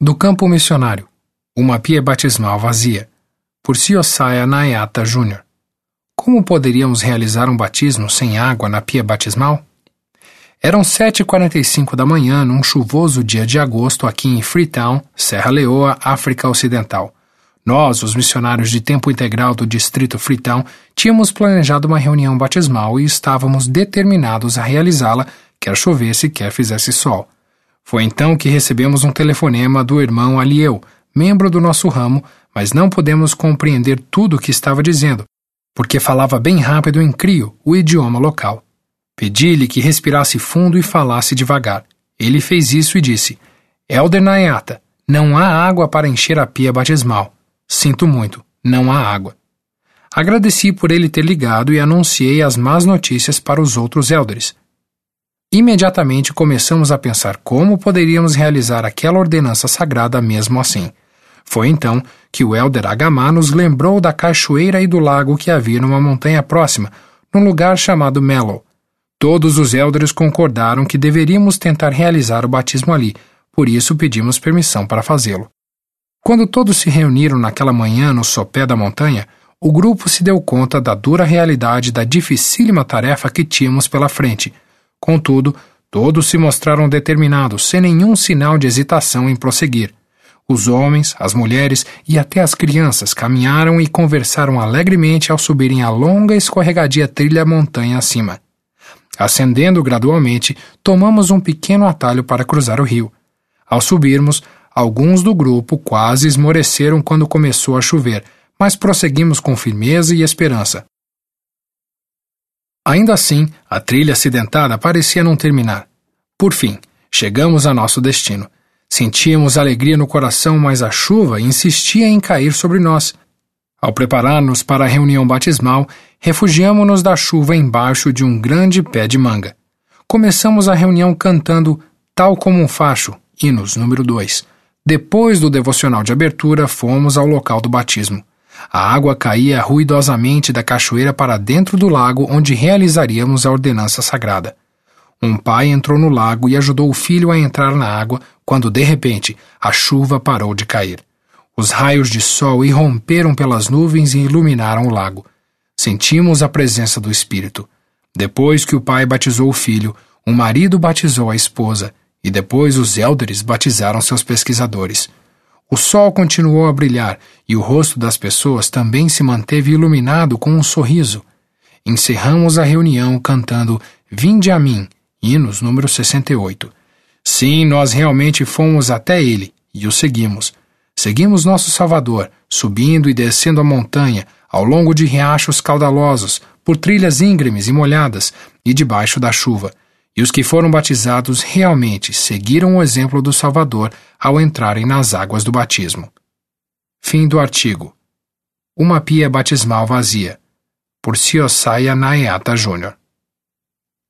Do Campo Missionário, uma pia batismal vazia, por Siosaya Nayata Jr. Como poderíamos realizar um batismo sem água na pia batismal? Eram 7h45 da manhã num chuvoso dia de agosto aqui em Freetown, Serra Leoa, África Ocidental. Nós, os missionários de tempo integral do distrito Freetown, tínhamos planejado uma reunião batismal e estávamos determinados a realizá-la, quer chovesse, quer fizesse sol. Foi então que recebemos um telefonema do irmão Aliel, membro do nosso ramo, mas não pudemos compreender tudo o que estava dizendo, porque falava bem rápido em Krio, o idioma local. Pedi-lhe que respirasse fundo e falasse devagar. Ele fez isso e disse: Elder Nayata, não há água para encher a pia batismal. Sinto muito, não há água. Agradeci por ele ter ligado e anunciei as más notícias para os outros elders. Imediatamente começamos a pensar como poderíamos realizar aquela ordenança sagrada mesmo assim. Foi então que o elder Agamá nos lembrou da cachoeira e do lago que havia numa montanha próxima, num lugar chamado Mellow. Todos os elders concordaram que deveríamos tentar realizar o batismo ali, por isso pedimos permissão para fazê-lo. Quando todos se reuniram naquela manhã no sopé da montanha, o grupo se deu conta da dura realidade da dificílima tarefa que tínhamos pela frente. Contudo, todos se mostraram determinados, sem nenhum sinal de hesitação em prosseguir. Os homens, as mulheres e até as crianças caminharam e conversaram alegremente ao subirem a longa e escorregadia trilha montanha acima. Ascendendo gradualmente, tomamos um pequeno atalho para cruzar o rio. Ao subirmos, alguns do grupo quase esmoreceram quando começou a chover, mas prosseguimos com firmeza e esperança. Ainda assim, a trilha acidentada parecia não terminar. Por fim, chegamos a nosso destino. Sentíamos alegria no coração, mas a chuva insistia em cair sobre nós. Ao preparar-nos para a reunião batismal, refugiamo-nos da chuva embaixo de um grande pé de manga. Começamos a reunião cantando Tal como um Facho, Hinos número 2. Depois do devocional de abertura, fomos ao local do batismo. A água caía ruidosamente da cachoeira para dentro do lago onde realizaríamos a ordenança sagrada. Um pai entrou no lago e ajudou o filho a entrar na água quando, de repente, a chuva parou de cair. Os raios de sol irromperam pelas nuvens e iluminaram o lago. Sentimos a presença do Espírito. Depois que o pai batizou o filho, o marido batizou a esposa, e depois os elders batizaram seus pesquisadores. O sol continuou a brilhar e o rosto das pessoas também se manteve iluminado com um sorriso. Encerramos a reunião cantando Vinde a mim, Hinos número 68. Sim, nós realmente fomos até ele e o seguimos. Seguimos nosso Salvador, subindo e descendo a montanha, ao longo de riachos caudalosos, por trilhas íngremes e molhadas, e debaixo da chuva. E os que foram batizados realmente seguiram o exemplo do Salvador ao entrarem nas águas do batismo. Fim do artigo. Uma pia batismal vazia, por Siosaya Nayata Jr.